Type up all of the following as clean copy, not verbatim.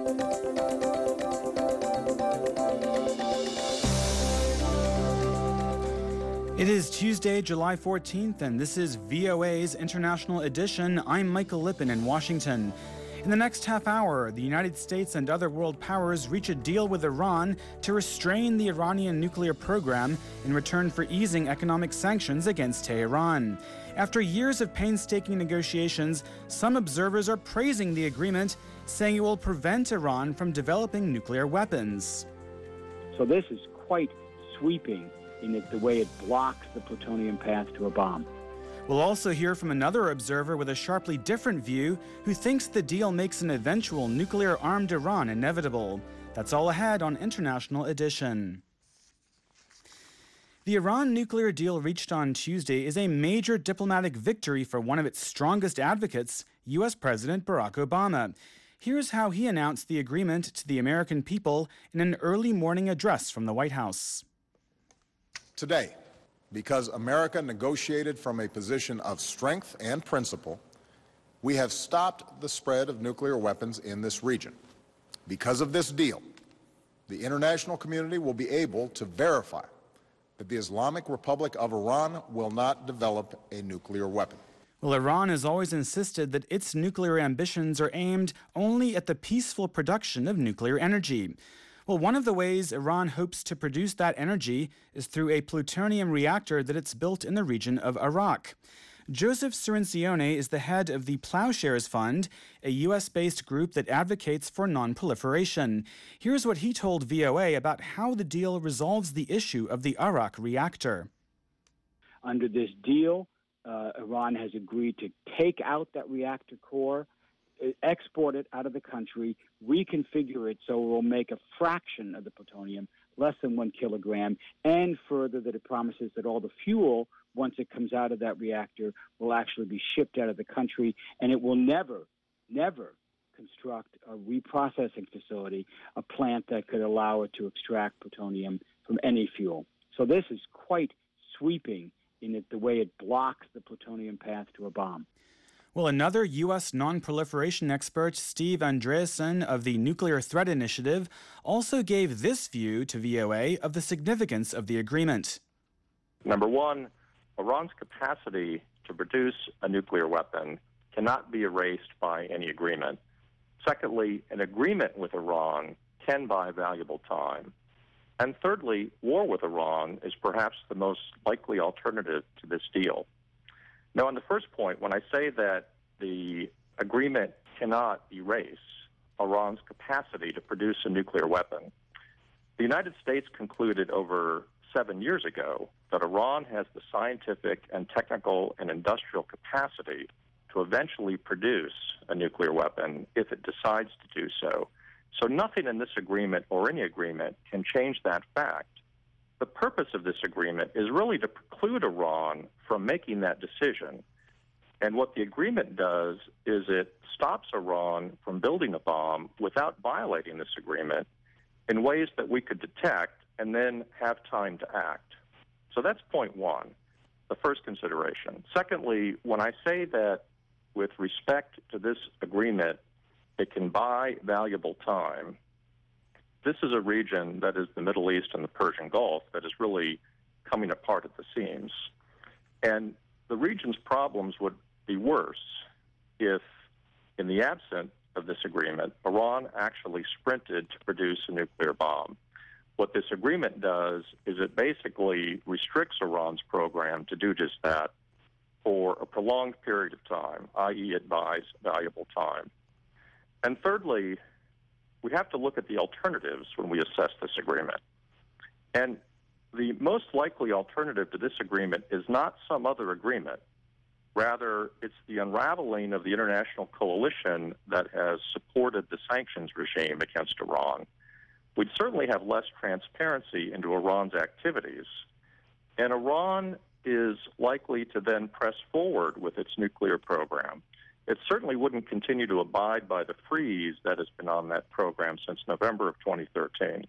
It is Tuesday, July 14th, and this is VOA's International Edition. I'm Michael Lippin in Washington. In the next half hour, the United States and other world powers reach a deal with Iran to restrain the Iranian nuclear program in return for easing economic sanctions against Tehran. After years of painstaking negotiations, some observers are praising the agreement, saying it will prevent Iran from developing nuclear weapons. So this is quite sweeping in the way it blocks the plutonium path to a bomb. We'll also hear from another observer with a sharply different view who thinks the deal makes an eventual nuclear-armed Iran inevitable. That's all ahead on International Edition. The Iran nuclear deal reached on Tuesday is a major diplomatic victory for one of its strongest advocates, U.S. President Barack Obama. Here's how he announced the agreement to the American people in an early morning address from the White House. Today, because America negotiated from a position of strength and principle, we have stopped the spread of nuclear weapons in this region. Because of this deal, the international community will be able to verify that the Islamic Republic of Iran will not develop a nuclear weapon. Well, Iran has always insisted that its nuclear ambitions are aimed only at the peaceful production of nuclear energy. Well, one of the ways Iran hopes to produce that energy is through a plutonium reactor that it's built in the region of Arak. Joseph Cirincione is the head of the Plowshares Fund, a U.S.-based group that advocates for non-proliferation. Here's what he told VOA about how the deal resolves the issue of the Arak reactor. Under this deal, Iran has agreed to take out that reactor core, export it out of the country, reconfigure it so it will make a fraction of the plutonium, less than 1 kilogram, and further that it promises that all the fuel, once it comes out of that reactor, will actually be shipped out of the country, and it will never construct a reprocessing facility, a plant that could allow it to extract plutonium from any fuel. So this is quite sweeping in the way it blocks the plutonium path to a bomb. Well, another U.S. non-proliferation expert, Steve Andreasen of the Nuclear Threat Initiative, also gave this view to VOA of the significance of the agreement. Number one, Iran's capacity to produce a nuclear weapon cannot be erased by any agreement. Secondly, an agreement with Iran can buy valuable time. And thirdly, war with Iran is perhaps the most likely alternative to this deal. Now, on the first point, when I say that the agreement cannot erase Iran's capacity to produce a nuclear weapon, the United States concluded over 7 years ago that Iran has the scientific and technical and industrial capacity to eventually produce a nuclear weapon if it decides to do so. So nothing in this agreement or any agreement can change that fact. The purpose of this agreement is really to preclude Iran from making that decision. And what the agreement does is it stops Iran from building a bomb without violating this agreement in ways that we could detect and then have time to act. So that's point one, the first consideration. Secondly, when I say that with respect to this agreement, it can buy valuable time, this is a region that is the Middle East and the Persian Gulf that is really coming apart at the seams. And the region's problems would be worse if, in the absence of this agreement, Iran actually sprinted to produce a nuclear bomb. What this agreement does is it basically restricts Iran's program to do just that for a prolonged period of time, i.e. it buys valuable time. And thirdly, we have to look at the alternatives when we assess this agreement. And the most likely alternative to this agreement is not some other agreement. Rather, it's the unraveling of the international coalition that has supported the sanctions regime against Iran. We'd certainly have less transparency into Iran's activities. And Iran is likely to then press forward with its nuclear program. It certainly wouldn't continue to abide by the freeze that has been on that program since November of 2013.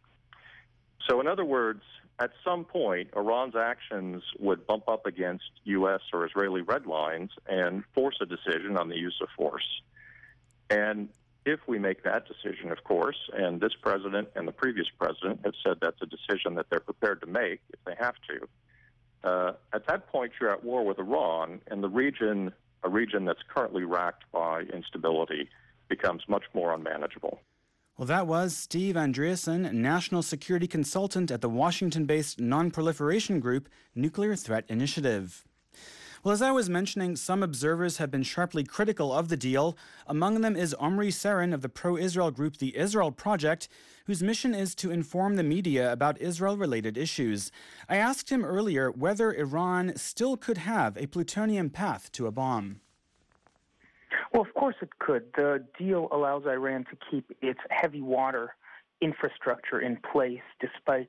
So in other words, at some point, Iran's actions would bump up against U.S. or Israeli red lines and force a decision on the use of force. And If we make that decision, of course, and this president and the previous president have said that's a decision that they're prepared to make if they have to, at that point you're at war with Iran, and a region that's currently racked by instability becomes much more unmanageable. Well, that was Steve Andreasen, National Security Consultant at the Washington-based non-proliferation group Nuclear Threat Initiative. Well, as I was mentioning, some observers have been sharply critical of the deal. Among them is Omri Seren of the pro-Israel group The Israel Project, whose mission is to inform the media about Israel-related issues. I asked him earlier whether Iran still could have a plutonium path to a bomb. Well, of course it could. The deal allows Iran to keep its heavy water infrastructure in place despite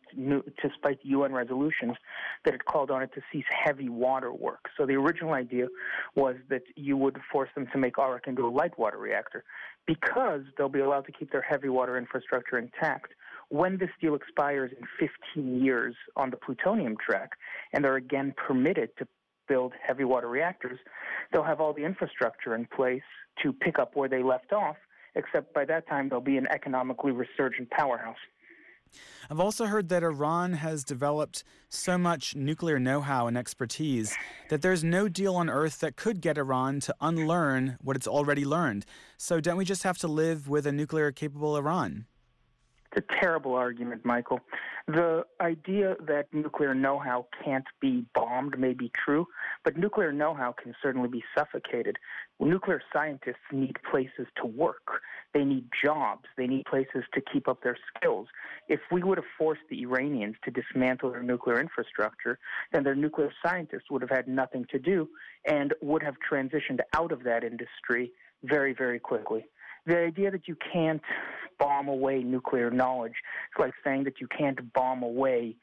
UN resolutions that had called on it to cease heavy water work. So the original idea was that you would force them to make Arak into a light water reactor because they'll be allowed to keep their heavy water infrastructure intact. When this deal expires in 15 years on the plutonium track and they're again permitted to build heavy water reactors, they'll have all the infrastructure in place to pick up where they left off, except by that time they'll be an economically resurgent powerhouse. I've also heard that Iran has developed so much nuclear know-how and expertise that there's no deal on earth that could get Iran to unlearn what it's already learned. So don't we just have to live with a nuclear-capable Iran? It's a terrible argument, Michael. The idea that nuclear know-how can't be bombed may be true, but nuclear know-how can certainly be suffocated. Nuclear scientists need places to work. They need jobs. They need places to keep up their skills. If we would have forced the Iranians to dismantle their nuclear infrastructure, then their nuclear scientists would have had nothing to do and would have transitioned out of that industry very, very quickly. The idea that you can't bomb away nuclear knowledge is like saying that you can't bomb away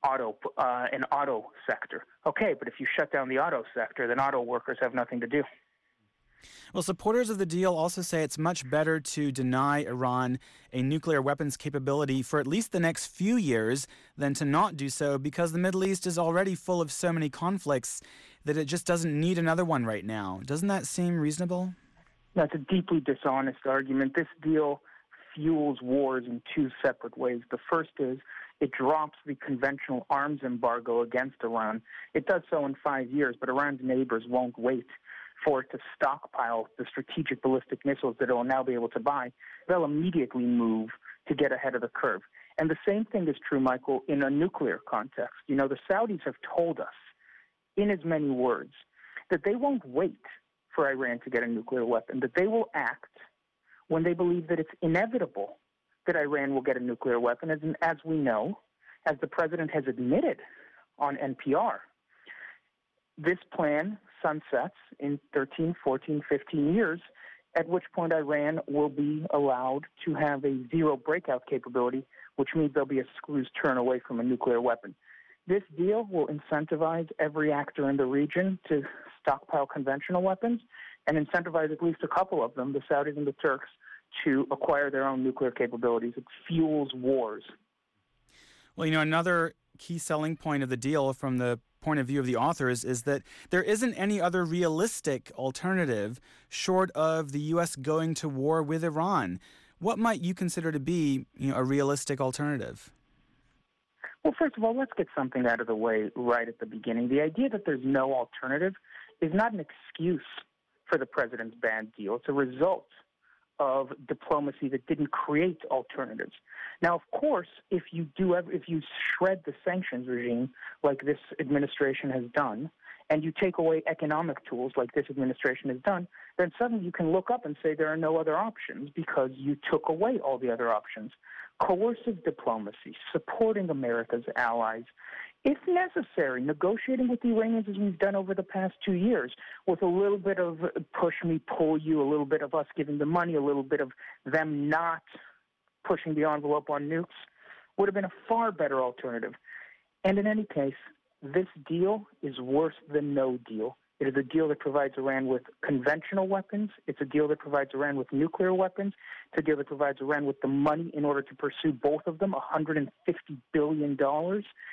an auto sector. Okay, but if you shut down the auto sector, then auto workers have nothing to do. Well, supporters of the deal also say it's much better to deny Iran a nuclear weapons capability for at least the next few years than to not do so, because the Middle East is already full of so many conflicts that it just doesn't need another one right now. Doesn't that seem reasonable? That's a deeply dishonest argument. This deal fuels wars in two separate ways. The first is it drops the conventional arms embargo against Iran. It does so in 5 years, but Iran's neighbors won't wait for it to stockpile the strategic ballistic missiles that it will now be able to buy. They'll immediately move to get ahead of the curve. And the same thing is true, Michael, in a nuclear context. You know, the Saudis have told us in as many words that they won't wait for Iran to get a nuclear weapon, that they will act when they believe that it's inevitable that Iran will get a nuclear weapon. As we know, as the president has admitted on NPR, this plan sunsets in 13, 14, 15 years, at which point Iran will be allowed to have a zero breakout capability, which means they'll be a screw's turn away from a nuclear weapon. This deal will incentivize every actor in the region to stockpile conventional weapons and incentivize at least a couple of them, the Saudis and the Turks, to acquire their own nuclear capabilities. It fuels wars. Well, you know, another key selling point of the deal from the point of view of the authors is that there isn't any other realistic alternative short of the U.S. going to war with Iran. What might you consider to be, a realistic alternative? Well, first of all, let's get something out of the way right at the beginning. The idea that there's no alternative is not an excuse for the president's bad deal. It's a result of diplomacy that didn't create alternatives. Now, of course, if you shred the sanctions regime like this administration has done, and you take away economic tools like this administration has done, then suddenly you can look up and say there are no other options because you took away all the other options. Coercive diplomacy, supporting America's allies, if necessary, negotiating with the Iranians as we've done over the past 2 years, with a little bit of push me, pull you, a little bit of us giving the money, a little bit of them not pushing the envelope on nukes, would have been a far better alternative. And in any case, this deal is worse than no deal. It is a deal that provides Iran with conventional weapons. It's a deal that provides Iran with nuclear weapons. It's a deal that provides Iran with the money in order to pursue both of them, $150 billion.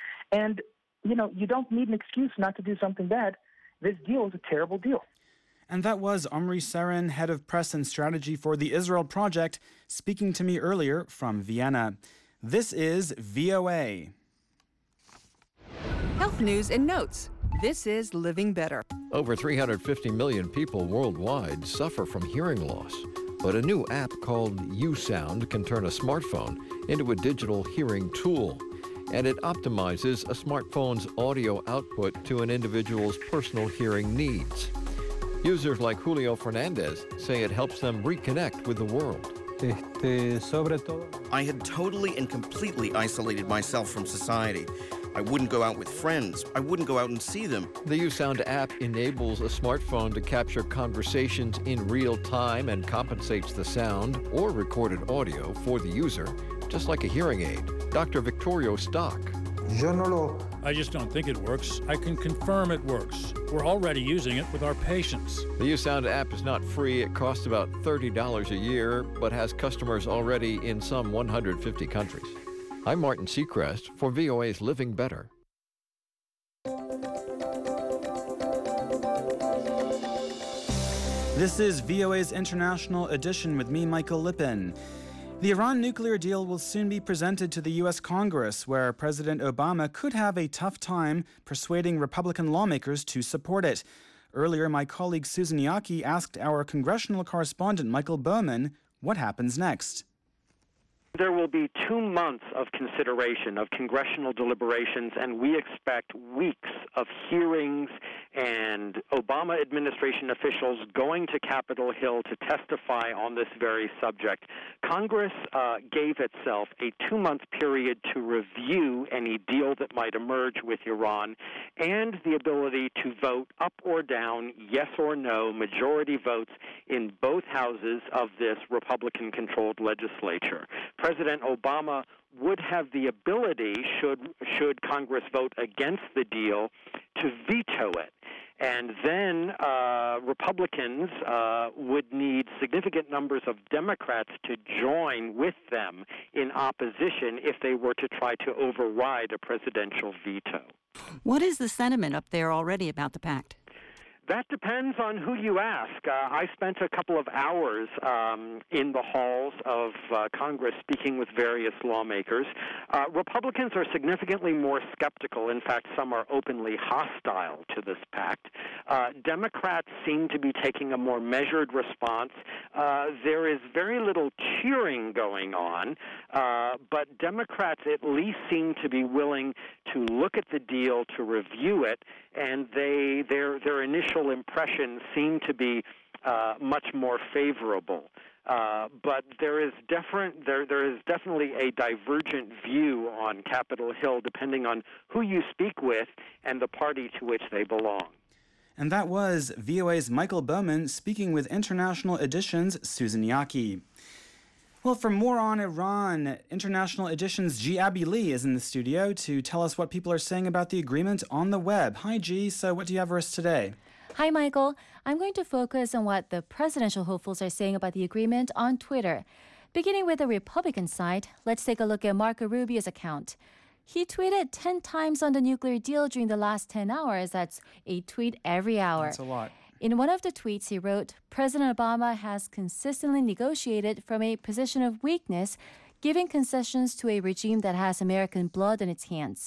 And, you don't need an excuse not to do something bad. This deal is a terrible deal. And that was Omri Seren, head of press and strategy for the Israel Project, speaking to me earlier from Vienna. This is VOA. Health news and notes. This is Living Better. Over 350 million people worldwide suffer from hearing loss. But a new app called USound can turn a smartphone into a digital hearing tool. And it optimizes a smartphone's audio output to an individual's personal hearing needs. Users like Julio Fernandez say it helps them reconnect with the world. I had totally and completely isolated myself from society. I wouldn't go out with friends. I wouldn't go out and see them. The USound app enables a smartphone to capture conversations in real time and compensates the sound or recorded audio for the user, just like a hearing aid. Dr. Victorio Stock. I just don't think it works. I can confirm it works. We're already using it with our patients. The USound app is not free. It costs about $30 a year, but has customers already in some 150 countries. I'm Martin Seacrest for VOA's Living Better. This is VOA's International Edition with me, Michael Lippin. The Iran nuclear deal will soon be presented to the U.S. Congress, where President Obama could have a tough time persuading Republican lawmakers to support it. Earlier, my colleague Susan Yaki asked our congressional correspondent Michael Bowman what happens next. There will be 2 months of consideration of congressional deliberations, and we expect weeks of hearings and Obama administration officials going to Capitol Hill to testify on this very subject. Congress gave itself a 2-month period to review any deal that might emerge with Iran and the ability to vote up or down, yes or no, majority votes in both houses of this Republican-controlled legislature. President Obama would have the ability, should Congress vote against the deal, to veto it. And then Republicans would need significant numbers of Democrats to join with them in opposition if they were to try to override a presidential veto. What is the sentiment up there already about the pact? That depends on who you ask. I spent a couple of hours in the halls of Congress speaking with various lawmakers. Republicans are significantly more skeptical. In fact, some are openly hostile to this pact. Democrats seem to be taking a more measured response. There is very little cheering going on, but Democrats at least seem to be willing to look at the deal, to review it, and their initial impressions seem to be much more favorable. But there is definitely a divergent view on Capitol Hill depending on who you speak with and the party to which they belong. And that was VOA's Michael Bowman speaking with International Edition's Susan Yaki. Well, for more on Iran, International Edition's G. Abby Lee is in the studio to tell us what people are saying about the agreement on the web. Hi, G. So what do you have for us today? Hi, Michael. I'm going to focus on what the presidential hopefuls are saying about the agreement on Twitter. Beginning with the Republican side, let's take a look at Marco Rubio's account. He tweeted 10 times on the nuclear deal during the last 10 hours. That's a tweet every hour. That's a lot. In one of the tweets, he wrote, President Obama has consistently negotiated from a position of weakness, giving concessions to a regime that has American blood in its hands.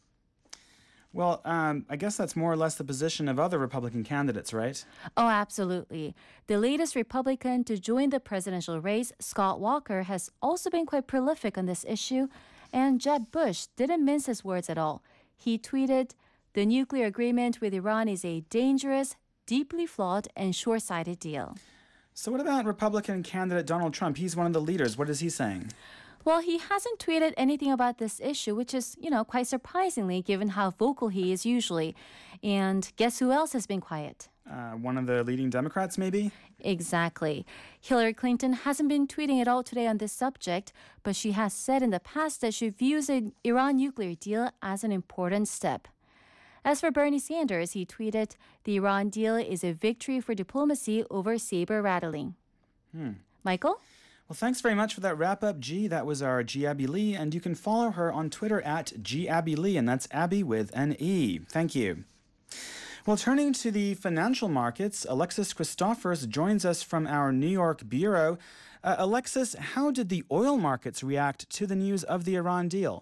Well, I guess that's more or less the position of other Republican candidates, right? Oh, absolutely. The latest Republican to join the presidential race, Scott Walker, has also been quite prolific on this issue, and Jeb Bush didn't mince his words at all. He tweeted, the nuclear agreement with Iran is a dangerous, deeply flawed, and short-sighted deal. So what about Republican candidate Donald Trump? He's one of the leaders. What is he saying? Well, he hasn't tweeted anything about this issue, which is, quite surprisingly, given how vocal he is usually. And guess who else has been quiet? One of the leading Democrats, maybe? Exactly. Hillary Clinton hasn't been tweeting at all today on this subject, but she has said in the past that she views an Iran nuclear deal as an important step. As for Bernie Sanders, he tweeted, the Iran deal is a victory for diplomacy over saber rattling. Michael? Well, thanks very much for that wrap-up, G. That was our G. Abby Lee, and you can follow her on Twitter at G. Abby Lee, and that's Abby with an E. Thank you. Well, turning to the financial markets, Alexis Christophers joins us from our New York bureau. Alexis, how did the oil markets react to the news of the Iran deal?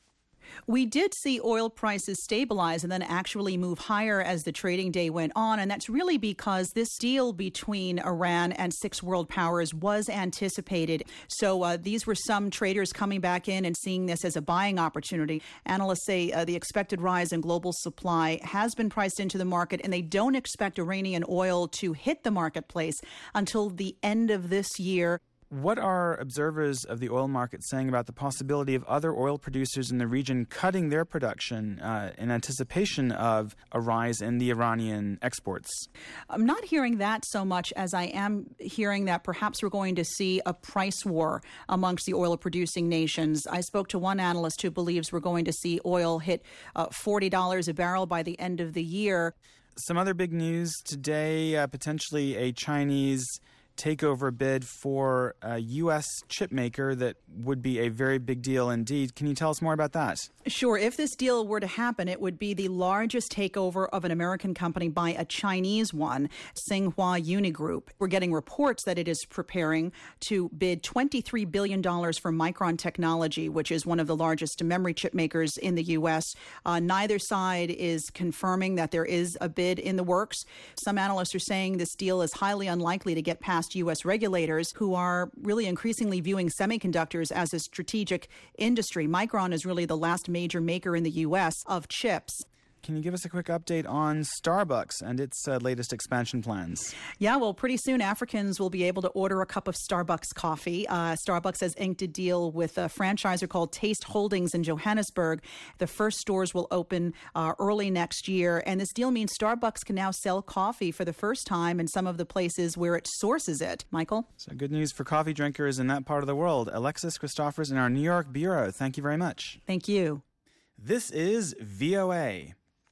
We did see oil prices stabilize and then actually move higher as the trading day went on. And that's really because this deal between Iran and 6 world powers was anticipated. So these were some traders coming back in and seeing this as a buying opportunity. Analysts say the expected rise in global supply has been priced into the market, and they don't expect Iranian oil to hit the marketplace until the end of this year. What are observers of the oil market saying about the possibility of other oil producers in the region cutting their production in anticipation of a rise in the Iranian exports? I'm not hearing that so much as I am hearing that perhaps we're going to see a price war amongst the oil-producing nations. I spoke to one analyst who believes we're going to see oil hit $40 a barrel by the end of the year. Some other big news today, potentially a Chinese takeover bid for a U.S. chip maker that would be a very big deal indeed. Can you tell us more about that? Sure. If this deal were to happen, it would be the largest takeover of an American company by a Chinese one, Tsinghua Unigroup. We're getting reports that it is preparing to bid $23 billion for Micron Technology, which is one of the largest memory chip makers in the U.S. Neither side is confirming that there is a bid in the works. Some analysts are saying this deal is highly unlikely to get past U.S. regulators, who are really increasingly viewing semiconductors as a strategic industry. Micron is really the last major maker in the U.S. of chips. Can you give us a quick update on Starbucks and its latest expansion plans? Yeah, well, pretty soon Africans will be able to order a cup of Starbucks coffee. Starbucks has inked a deal with a franchisor called Taste Holdings in Johannesburg. The first stores will open early next year. And this deal means Starbucks can now sell coffee for the first time in some of the places where it sources it. Michael? So good news for coffee drinkers in that part of the world. Alexis Christophers in our New York bureau. Thank you very much. Thank you. This is VOA.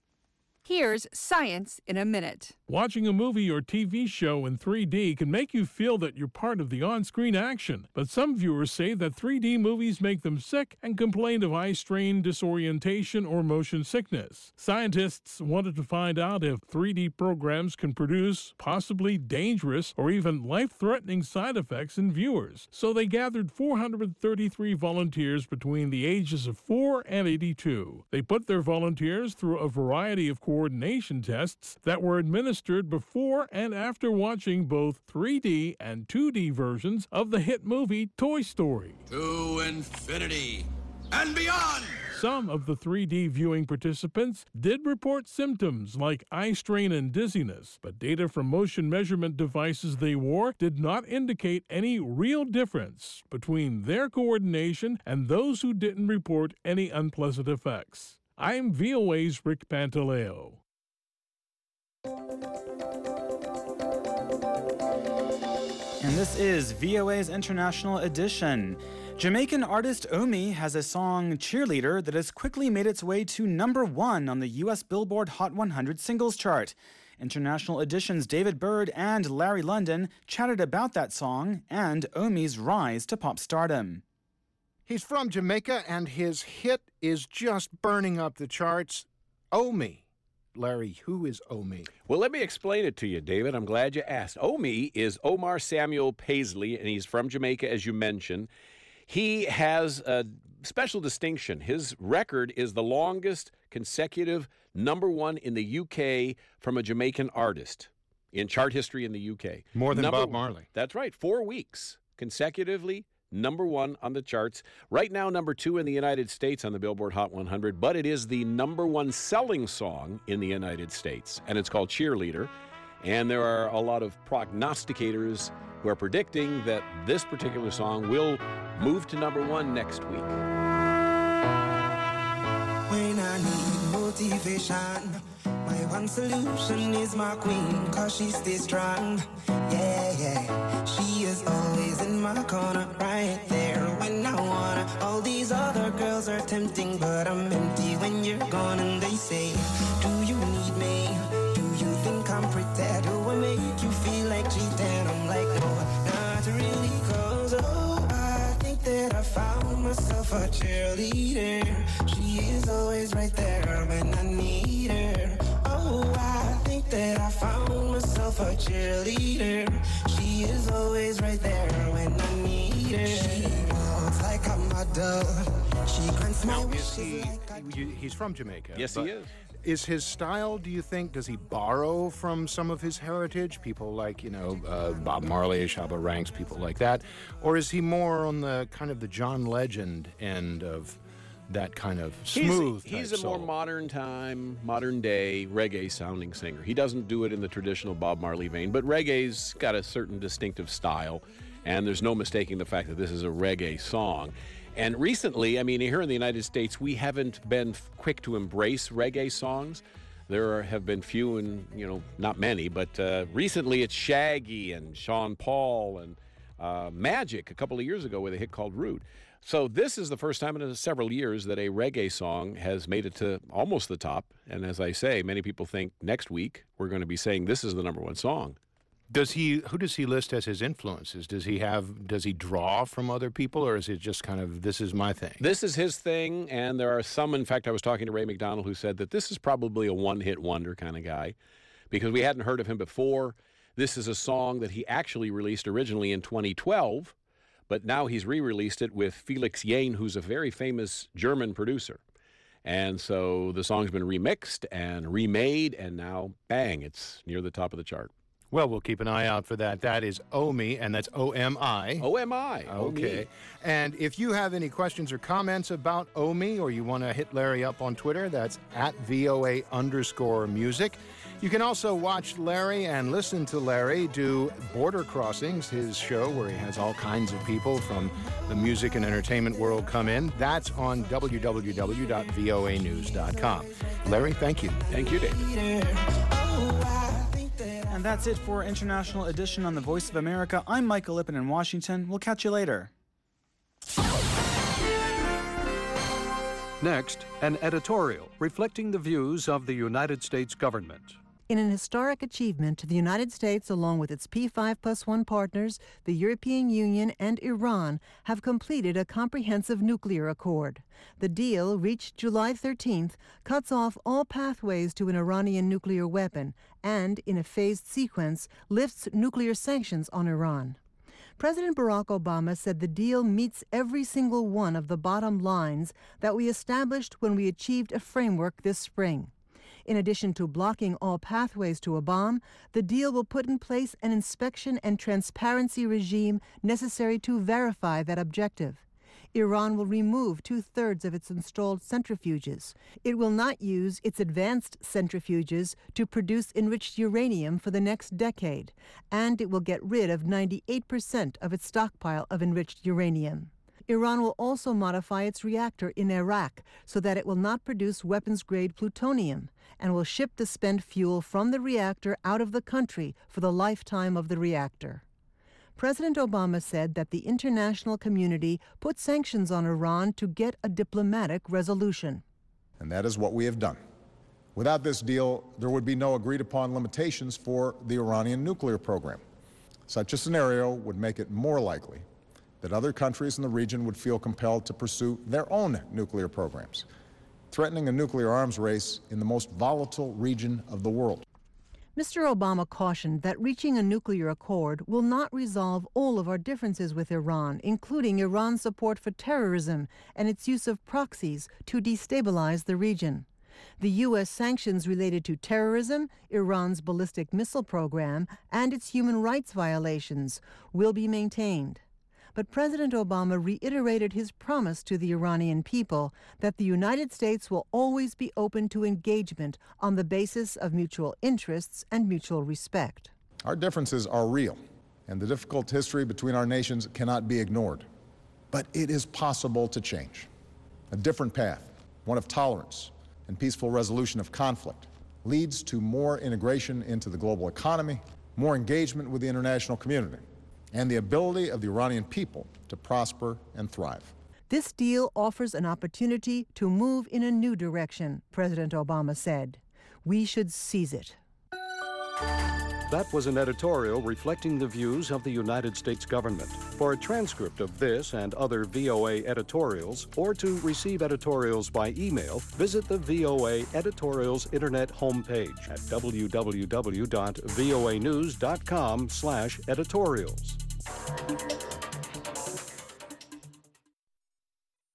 Here's Science in a Minute. Watching a movie or TV show in 3D can make you feel that you're part of the on-screen action. But some viewers say that 3D movies make them sick and complain of eye strain, disorientation, or motion sickness. Scientists wanted to find out if 3D programs can produce possibly dangerous or even life-threatening side effects in viewers. So they gathered 433 volunteers between the ages of 4 and 82. They put their volunteers through a variety of coordination tests that were administered before and after watching both 3D and 2D versions of the hit movie Toy Story. To infinity and beyond! Some of the 3D viewing participants did report symptoms like eye strain and dizziness, but data from motion measurement devices they wore did not indicate any real difference between their coordination and those who didn't report any unpleasant effects. I'm VOA's Rick Pantaleo. And this is VOA's International Edition. Jamaican artist Omi has a song, Cheerleader, that has quickly made its way to #1 on the U.S. Billboard Hot 100 singles chart. International Edition's David Bird and Larry London chatted about that song and Omi's rise to pop stardom. He's from Jamaica, and his hit is just burning up the charts. Omi. Larry, who is Omi? Well, let me explain it to you, David. I'm glad you asked. Omi is Omar Samuel Paisley, and he's from Jamaica, as you mentioned. He has a special distinction. His record is the longest consecutive #1 in the UK from a Jamaican artist in chart history in the UK. More than Bob Marley. That's right. 4 weeks consecutively. #1 on the charts. Right now, #2 in the United States on the Billboard Hot 100, but it is the #1 selling song in the United States, and it's called Cheerleader. And there are a lot of prognosticators who are predicting that this particular song will move to #1 next week. When I need motivation, my one solution is my queen, 'cause she stays strong. Yeah, she is always in my corner, right there when I wanna. All these other girls are tempting, but I'm empty when you're gone. And they say, do you need me? Do you think I'm pretty? Do I make you feel like cheating? I'm like, no, not really, 'cause I think that I found myself a cheerleader. She is always right there when I need her. Oh, I think that I found myself a cheerleader. She is always right there when I need her. She walks like a model. She grants my wishes He's from Jamaica. Yes, he is. Is his style, do you think, does he borrow from some of his heritage? People like, Bob Marley, Shabba Ranks, people like that? Or is he more on the kind of the John Legend end of that kind of smooth He's type a more soul? modern day reggae sounding singer. He doesn't do it in the traditional Bob Marley vein, but reggae's got a certain distinctive style, and there's no mistaking the fact that this is a reggae song. And recently, I mean, here in the United States, we haven't been quick to embrace reggae songs. There have been few and, not many, but recently it's Shaggy and Sean Paul and Magic a couple of years ago with a hit called Root. So this is the first time in several years that a reggae song has made it to almost the top. And as I say, many people think next week we're going to be saying this is the number one song. Who does he list as his influences? Does he draw from other people, or is it just kind of, this is my thing? This is his thing, and there are some, in fact, I was talking to Ray McDonald, who said that this is probably a one-hit wonder kind of guy, because we hadn't heard of him before. This is a song that he actually released originally in 2012, but now he's re-released it with Felix Jaehn, who's a very famous German producer. And so the song's been remixed and remade, and now, bang, it's near the top of the chart. Well, we'll keep an eye out for that. That is Omi, and that's O-M-I. O-M-I. Okay. And if you have any questions or comments about Omi, or you want to hit Larry up on Twitter, that's at @VOA_music. You can also watch Larry and listen to Larry do Border Crossings, his show where he has all kinds of people from the music and entertainment world come in. That's on www.voanews.com. Larry, thank you. Thank you, David. And that's it for International Edition on the Voice of America. I'm Michael Lippin in Washington. We'll catch you later. Next, an editorial reflecting the views of the United States government. In an historic achievement, the United States, along with its P5+1 partners, the European Union, and Iran, have completed a comprehensive nuclear accord. The deal, reached July 13th, cuts off all pathways to an Iranian nuclear weapon and, in a phased sequence, lifts nuclear sanctions on Iran. President Barack Obama said the deal meets every single one of the bottom lines that we established when we achieved a framework this spring. In addition to blocking all pathways to a bomb, the deal will put in place an inspection and transparency regime necessary to verify that objective. Iran will remove 2/3 of its installed centrifuges. It will not use its advanced centrifuges to produce enriched uranium for the next decade, and it will get rid of 98% of its stockpile of enriched uranium. Iran will also modify its reactor in Iraq so that it will not produce weapons-grade plutonium, and will ship the spent fuel from the reactor out of the country for the lifetime of the reactor. President Obama said that the international community put sanctions on Iran to get a diplomatic resolution. And that is what we have done. Without this deal, there would be no agreed-upon limitations for the Iranian nuclear program. Such a scenario would make it more likely that other countries in the region would feel compelled to pursue their own nuclear programs, threatening a nuclear arms race in the most volatile region of the world. Mr. Obama cautioned that reaching a nuclear accord will not resolve all of our differences with Iran, including Iran's support for terrorism and its use of proxies to destabilize the region. The U.S. sanctions related to terrorism, Iran's ballistic missile program, and its human rights violations will be maintained. But President Obama reiterated his promise to the Iranian people that the United States will always be open to engagement on the basis of mutual interests and mutual respect. Our differences are real, and the difficult history between our nations cannot be ignored. But it is possible to change. A different path, one of tolerance and peaceful resolution of conflict, leads to more integration into the global economy, more engagement with the international community, and the ability of the Iranian people to prosper and thrive. This deal offers an opportunity to move in a new direction, President Obama said. We should seize it. That was an editorial reflecting the views of the United States government. For a transcript of this and other VOA editorials, or to receive editorials by email, visit the VOA Editorials Internet homepage at www.voanews.com/editorials.